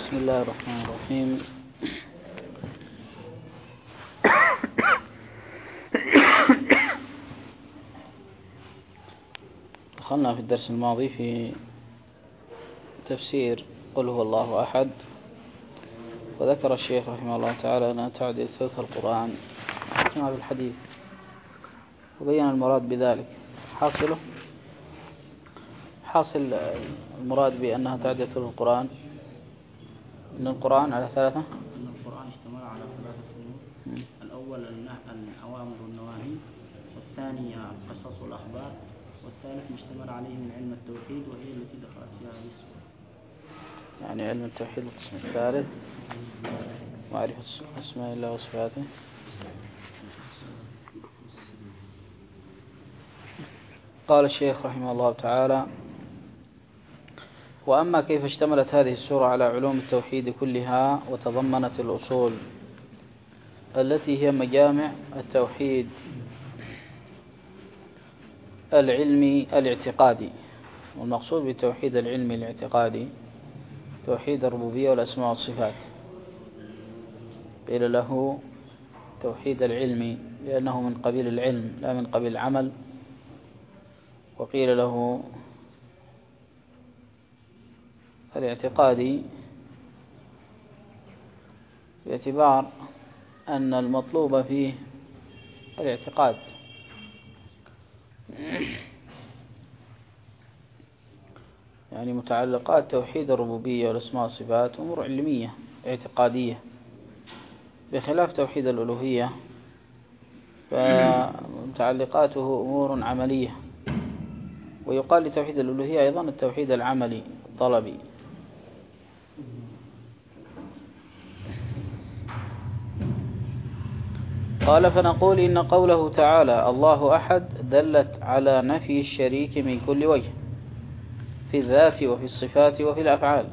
بسم الله الرحمن الرحيم. دخلنا في الدرس الماضي في تفسير قل هو الله أحد، وذكر الشيخ رحمه الله تعالى أنها تعدل ثلث القرآن كما في الحديث، وبين المراد بذلك. حاصل المراد بأنها تعدل ثلث القرآن أن القرآن على ثلاثة. أن القرآن اشتمل على ثلاثة أمور: الأول الأوامر والنواهي، والثاني القصص والأخبار، والثالث ما اشتمل عليه من علم التوحيد، وهي التي دخلت فيها هذه السورة. يعني علم التوحيد القسم الثالث، معرفة أسماء الله وصفاته. قال الشيخ رحمه الله تعالى: وأما كيف اشتملت هذه السورة على علوم التوحيد كلها وتضمنت الأصول التي هي مجامع التوحيد العلمي الاعتقادي. والمقصود بالتوحيد العلمي الاعتقادي توحيد الربوبية والأسماء والصفات. قيل له توحيد العلمي لأنه من قبيل العلم لا من قبيل العمل، وقيل له الاعتقادي باعتبار أن المطلوب فيه الاعتقاد، يعني متعلقات توحيد الربوبية والأسماء والصفات أمور علمية اعتقادية، بخلاف توحيد الألوهية فمتعلقاته أمور عملية. ويقال لتوحيد الألوهية أيضا التوحيد العملي الطلبي. قال: فنقول إن قوله تعالى الله أحد دلت على نفي الشريك من كل وجه في الذات وفي الصفات وفي الأفعال.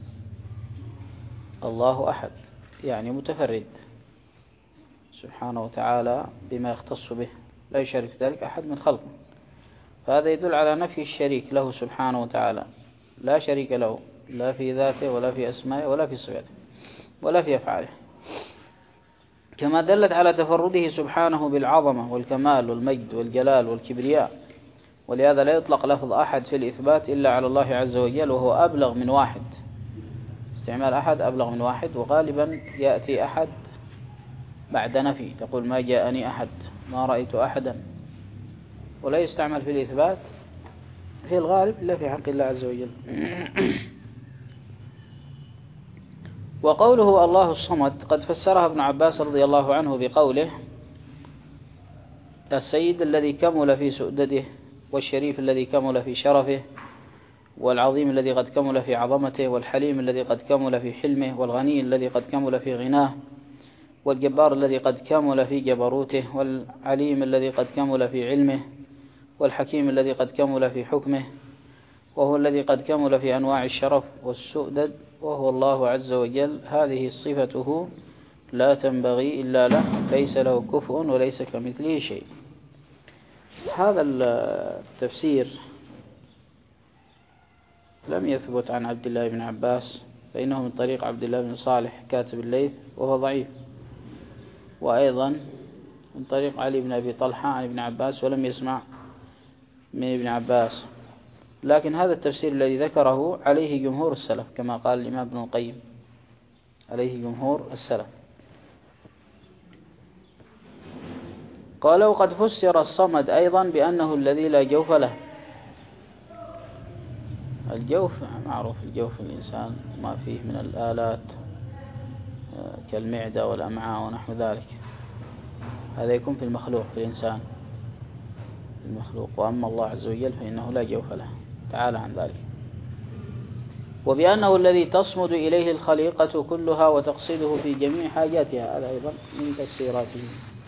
الله أحد يعني متفرد سبحانه وتعالى بما يختص به، لا يشارك ذلك أحد من خلقه، فهذا يدل على نفي الشريك له سبحانه وتعالى، لا شريك له لا في ذاته ولا في أسمائه ولا في صفاته ولا في أفعاله، كما دلت على تفرده سبحانه بالعظمة والكمال والمجد والجلال والكبرياء. ولهذا لا يطلق لفظ أحد في الإثبات إلا على الله عز وجل، وهو أبلغ من واحد. استعمال أحد أبلغ من واحد، وغالبا يأتي أحد بعد نفي، تقول ما جاءني أحد، ما رأيت أحدا، ولا يستعمل في الإثبات في الغالب إلا في حق الله عز وجل. وقوله الله الصمد قد فسرها ابن عباس رضي الله عنه بقوله: السيد الذي كمل في سؤدده، والشريف الذي كمل في شرفه، والعظيم الذي قد كمل في عظمته، والحليم الذي قد كمل في حلمه، والغني الذي قد كمل في غناه، والجبار الذي قد كمل في جبروته، والعليم الذي قد كمل في علمه، والحكيم الذي قد كمل في حكمه، وهو الذي قد كمل في أنواع الشرف والسؤدد، وهو الله عز وجل. هذه صفته لا تنبغي إلا له، ليس له كفء وليس كمثله شيء. هذا التفسير لم يثبت عن عبد الله بن عباس، فإنه من طريق عبد الله بن صالح كاتب الليث وهو ضعيف، وأيضا من طريق علي بن أبي طلحة عن ابن عباس ولم يسمع من ابن عباس. لكن هذا التفسير الذي ذكره عليه جمهور السلف، كما قال الإمام ابن القيم، عليه جمهور السلف. قال: وقد فسر الصمد أيضا بأنه الذي لا جوف له. الجوف معروف، الجوف الإنسان ما فيه من الآلات كالمعدة والأمعاء ونحو ذلك، هذا يكون في المخلوق، في الإنسان المخلوق. وأما الله عز وجل فإنه لا جوف له تعالى عن ذلك. وبأنه الذي تصمد إليه الخليقة كلها وتقصده في جميع حاجاتها، هذا أيضا من تفسيراته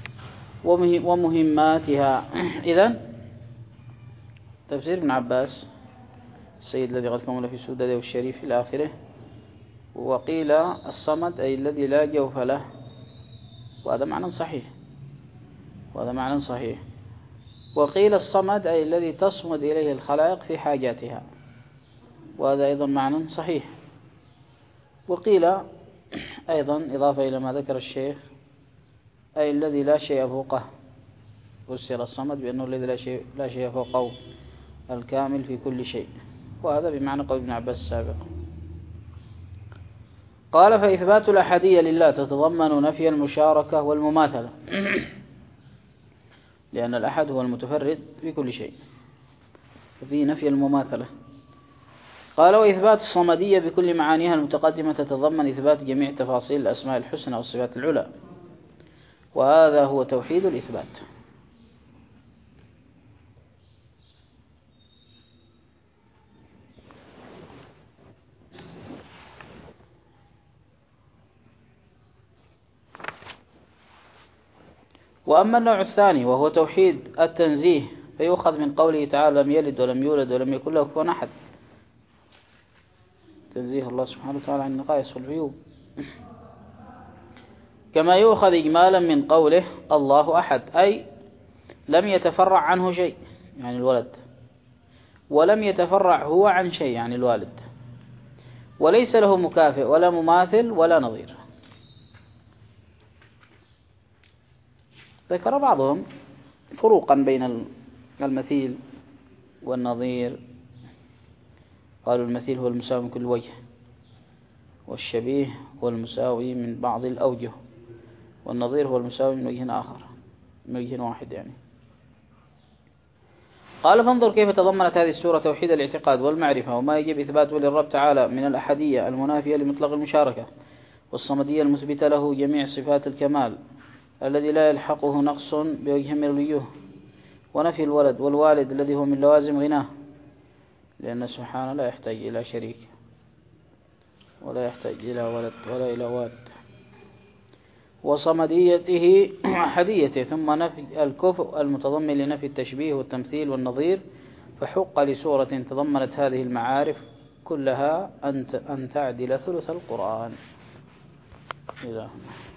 ومهماتها. إذن تفسير ابن عباس السيد الذي قد كمل في سؤدده والشريف إلى آخره. وقيل الصمد أي الذي لا جوف له، وهذا معنى صحيح. وقيل الصمد أي الذي تصمد إليه الخلائق في حاجاتها، وهذا أيضا معنى صحيح. وقيل أيضا إضافة إلى ما ذكر الشيخ أي الذي لا شيء فوقه، فسر الصمد بأنه الذي لا شيء فوقه الكامل في كل شيء، وهذا بمعنى قول ابن عباس السابق. قال فإثبات الأحدية لله تتضمن نفي المشاركة والمماثلة لأن الأحد هو المتفرد في كل شيء، وفيه نفي المماثلة. قال وإثبات الصمدية بكل معانيها المتقدمة تتضمن إثبات جميع تفاصيل الأسماء الحسنى والصفات العلى، وهذا هو توحيد الإثبات. وأما النوع الثاني وهو توحيد التنزيه فيؤخذ من قوله تعالى لم يلد ولم يولد ولم يكن له كفوا أحد، تنزيه الله سبحانه وتعالى عن النقائص والعيوب، كما يؤخذ إجمالا من قوله الله أحد أي لم يتفرع عنه شيء يعني الولد، ولم يتفرع هو عن شيء يعني الوالد، وليس له مكافئ ولا مماثل ولا نظير. ذكر بعضهم فروقا بين المثيل والنظير، قالوا المثيل هو المساوي من كل وجه، والشبيه هو المساوي من بعض الأوجه، والنظير هو المساوي من وجه آخر من وجه واحد يعني. قال فانظر كيف تضمنت هذه السورة توحيد الاعتقاد والمعرفة وما يجب إثباته للرب تعالى من الأحدية المنافية لمطلق المشاركة، والصمدية المثبتة له جميع صفات الكمال الذي لا يلحقه نقص بوجه من الوجوه، ونفي الولد والوالد الذي هو من لوازم غناه لأن سبحانه لا يحتاج إلى شريك ولا يحتاج إلى ولد ولا إلى والد، وصمديته أحديته، ثم نفي الكفء المتضمن لنفي التشبيه والتمثيل والنظير، فحق لسورة تضمنت هذه المعارف كلها أن تعدل ثلث القرآن. إلى